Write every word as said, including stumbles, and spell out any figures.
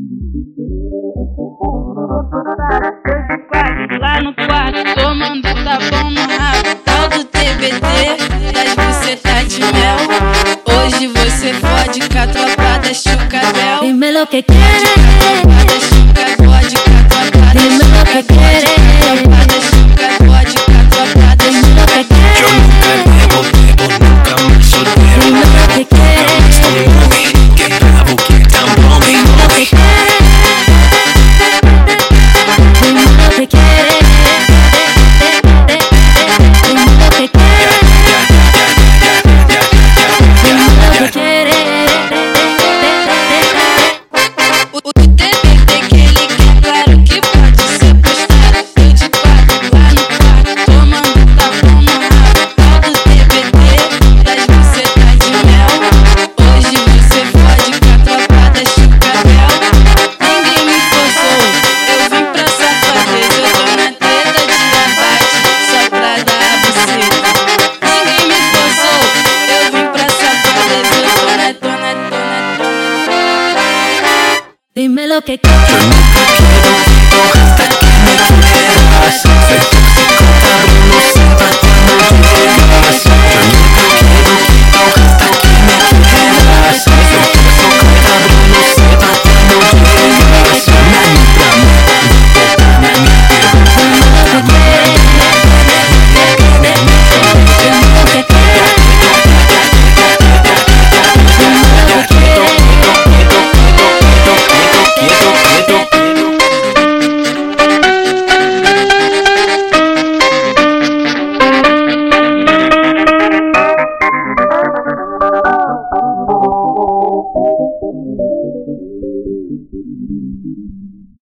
Lá no quarto, tomando tapão no rabo, tal do T B T, das bucetas de mel. Hoje você fode com a tropa da Chucabel. Dime lo que quieres, pode com a tropa da dime lo que quieres, tropa da Chuca, pode com a tropa da dime lo que quieres, Yo nunca bebo, bebo, nunca me soltero. dime lo que quieres, Estoy móvil, que bravo, que tan dime lo que móvil. quieres, dime lo que quieres, dime lo que quieres, dime lo que quieres. O T B T que ele quer, claro que pode ser postado. Eu de quatro lá no quarto, tomando tapão no rabo, tal do T B T, das bucetas de mel. Hoje você fode com a tropa da Chucabel. Ninguém me forçou, eu vim pra safadeza. Eu tô na treta de abate, só pra dar a buceta. Ninguém me forçou, eu vim pra safadeza. Eu tô na, tô na, tô na, tô na. Dime lo que Yo quieres, nunca quiero, quiero hasta que me quieras. Soy tóxico, cabrón, no sepa cuándo llegas. Yo nunca quiero, quiero hasta que me quieras. Soy tóxico, cabrón, no sepa cuándo llegas. Na mi cama, na mi perro, na mi Thank you.